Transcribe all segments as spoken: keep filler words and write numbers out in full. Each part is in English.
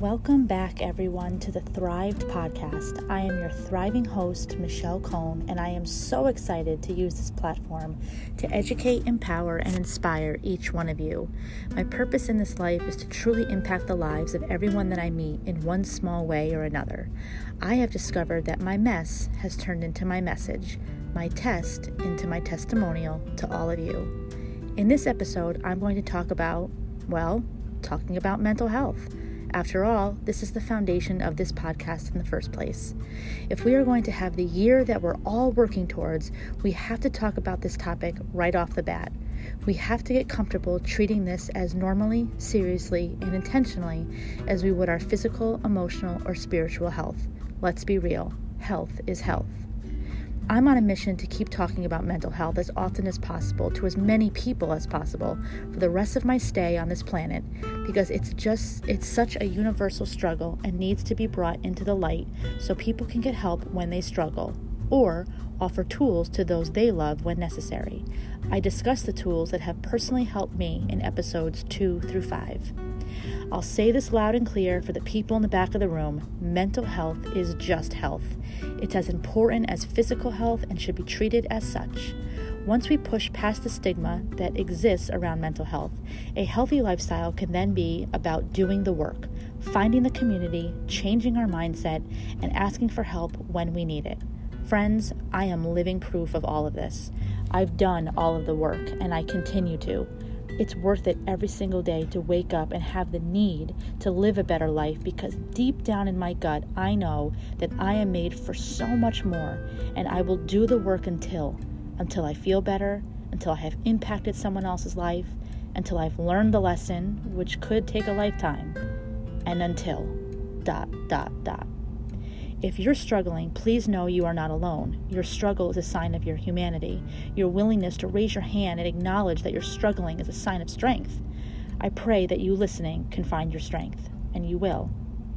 Welcome back, everyone, to the Thrived podcast. I am your thriving host, Michelle Cohn, and I am so excited to use this platform to educate, empower, and inspire each one of you. My purpose in this life is to truly impact the lives of everyone that I meet in one small way or another. I have discovered that my mess has turned into my message, my test into my testimonial to all of you. In this episode, I'm going to talk about, well, talking about mental health. After all, this is the foundation of this podcast in the first place. If we are going to have the year that we're all working towards, we have to talk about this topic right off the bat. We have to get comfortable treating this as normally, seriously, and intentionally as we would our physical, emotional, or spiritual health. Let's be real. Health is health. I'm on a mission to keep talking about mental health as often as possible to as many people as possible for the rest of my stay on this planet, because it's just, it's such a universal struggle and needs to be brought into the light so people can get help when they struggle, or offer tools to those they love when necessary. I discuss the tools that have personally helped me in episodes two through five. I'll say this loud and clear for the people in the back of the room: mental health is just health. It's as important as physical health and should be treated as such. Once we push past the stigma that exists around mental health, a healthy lifestyle can then be about doing the work, finding the community, changing our mindset, and asking for help when we need it. Friends, I am living proof of all of this. I've done all of the work, and I continue to. It's worth it every single day to wake up and have the need to live a better life, because deep down in my gut, I know that I am made for so much more, and I will do the work until, until I feel better, until I have impacted someone else's life, until I've learned the lesson, which could take a lifetime, and until, dot, dot, dot. If you're struggling, please know you are not alone. Your struggle is a sign of your humanity. Your willingness to raise your hand and acknowledge that you're struggling is a sign of strength. I pray that you listening can find your strength, and you will.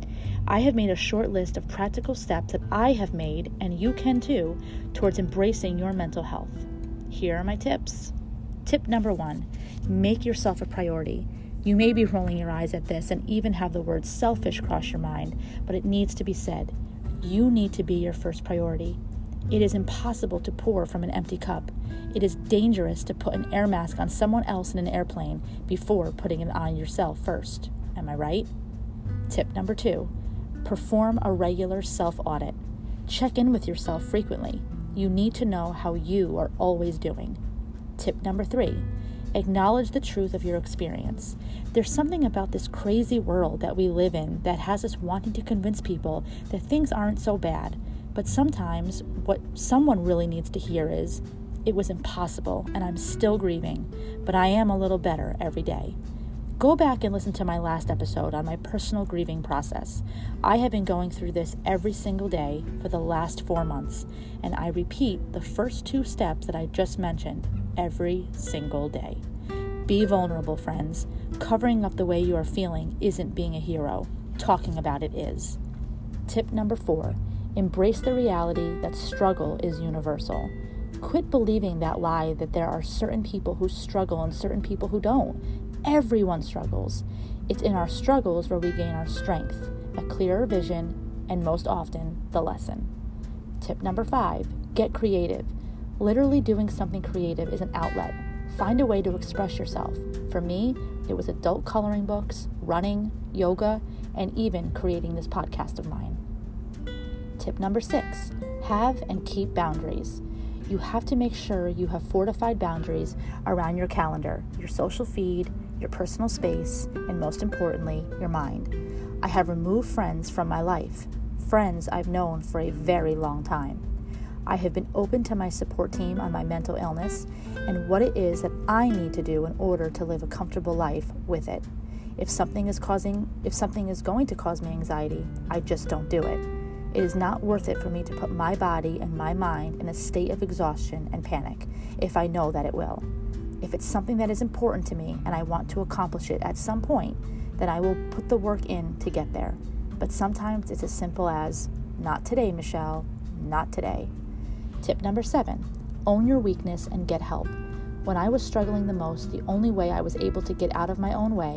I have made a short list of practical steps that I have made, and you can too, towards embracing your mental health. Here are my tips. Tip number one, make yourself a priority. You may be rolling your eyes at this and even have the word selfish cross your mind, but it needs to be said. You need to be your first priority. It is impossible to pour from an empty cup. It is dangerous to put an air mask on someone else in an airplane before putting it on yourself first. Am I right? Tip number two, perform a regular self-audit. Check in with yourself frequently. You need to know how you are always doing. Tip number three, acknowledge the truth of your experience. There's something about this crazy world that we live in that has us wanting to convince people that things aren't so bad. But sometimes what someone really needs to hear is, it was impossible and I'm still grieving, but I am a little better every day. Go back and listen to my last episode on my personal grieving process. I have been going through this every single day for the last four months, and I repeat the first two steps that I just mentioned every single day. Be vulnerable, friends. Covering up the way you are feeling isn't being a hero. Talking about it is. Tip number four, embrace the reality that struggle is universal. Quit believing that lie that there are certain people who struggle and certain people who don't. Everyone struggles. It's in our struggles where we gain our strength, a clearer vision, and most often, the lesson. Tip number five, get creative. Literally doing something creative is an outlet. Find a way to express yourself. For me, it was adult coloring books, running, yoga, and even creating this podcast of mine. Tip number six, have and keep boundaries. You have to make sure you have fortified boundaries around your calendar, your social feed, your personal space, and most importantly, your mind. I have removed friends from my life, friends I've known for a very long time. I have been open to my support team on my mental illness and what it is that I need to do in order to live a comfortable life with it. If something is causing, if something is going to cause me anxiety, I just don't do it. It is not worth it for me to put my body and my mind in a state of exhaustion and panic if I know that it will. If it's something that is important to me and I want to accomplish it at some point, then I will put the work in to get there. But sometimes it's as simple as, not today, Michelle, not today. Tip number seven, own your weakness and get help. When I was struggling the most, the only way I was able to get out of my own way,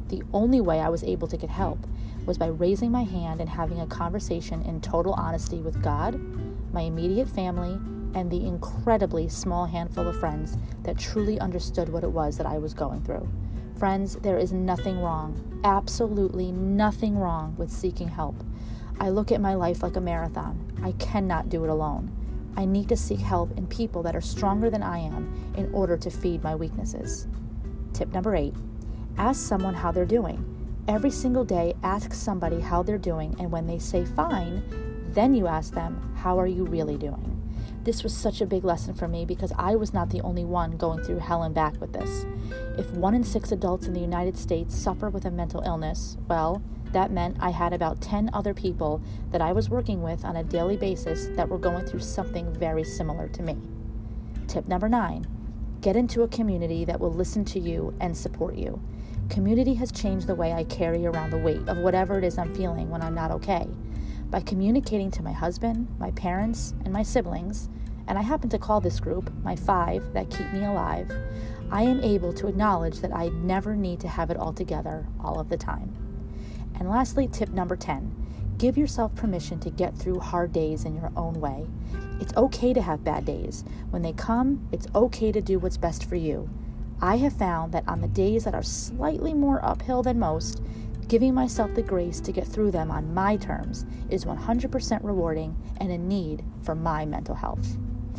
The only way I was able to get help was by raising my hand and having a conversation in total honesty with God, my immediate family, and the incredibly small handful of friends that truly understood what it was that I was going through. Friends, there is nothing wrong, absolutely nothing wrong with seeking help. I look at my life like a marathon. I cannot do it alone. I need to seek help in people that are stronger than I am in order to feed my weaknesses. Tip number eight, ask someone how they're doing. Every single day, ask somebody how they're doing, and when they say fine, then you ask them, how are you really doing? This was such a big lesson for me because I was not the only one going through hell and back with this. If one in six adults in the United States suffer with a mental illness, well, that meant I had about ten other people that I was working with on a daily basis that were going through something very similar to me. Tip number nine, get into a community that will listen to you and support you. Community has changed the way I carry around the weight of whatever it is I'm feeling when I'm not okay. By communicating to my husband, my parents, and my siblings, and I happen to call this group my five that keep me alive, I am able to acknowledge that I never need to have it all together all of the time. And lastly, tip number ten, give yourself permission to get through hard days in your own way. It's okay to have bad days. When they come, it's okay to do what's best for you. I have found that on the days that are slightly more uphill than most, giving myself the grace to get through them on my terms is one hundred percent rewarding and a need for my mental health.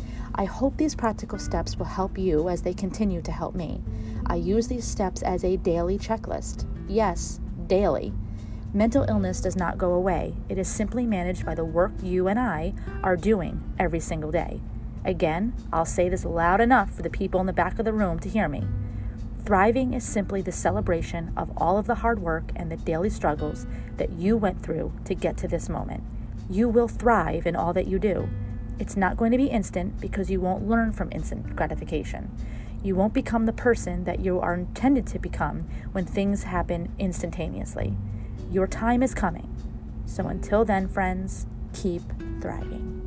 I hope these practical steps will help you as they continue to help me. I use these steps as a daily checklist. Yes, daily. Mental illness does not go away. It is simply managed by the work you and I are doing every single day. Again, I'll say this loud enough for the people in the back of the room to hear me. Thriving is simply the celebration of all of the hard work and the daily struggles that you went through to get to this moment. You will thrive in all that you do. It's not going to be instant because you won't learn from instant gratification. You won't become the person that you are intended to become when things happen instantaneously. Your time is coming. So until then, friends, keep thriving.